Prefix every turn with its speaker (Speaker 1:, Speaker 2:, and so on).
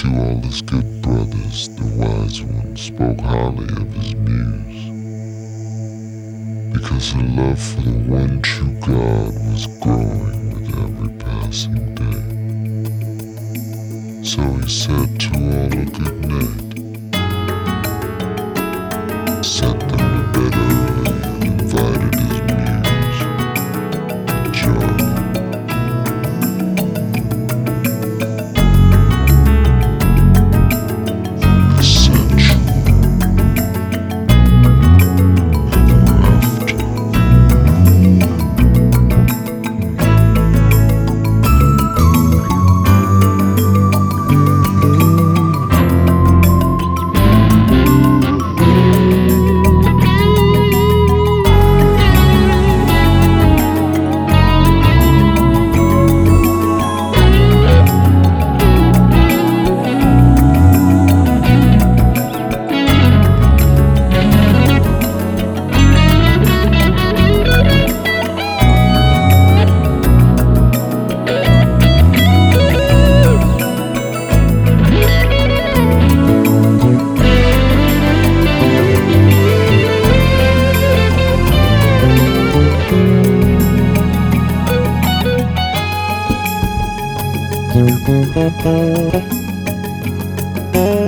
Speaker 1: to all his good brothers, the wise one spoke highly of his muse, because her love for the one true God was growing with every passing day. So he said to all a good night, sent them to bed early, and invited his muse to join.
Speaker 2: Thank you.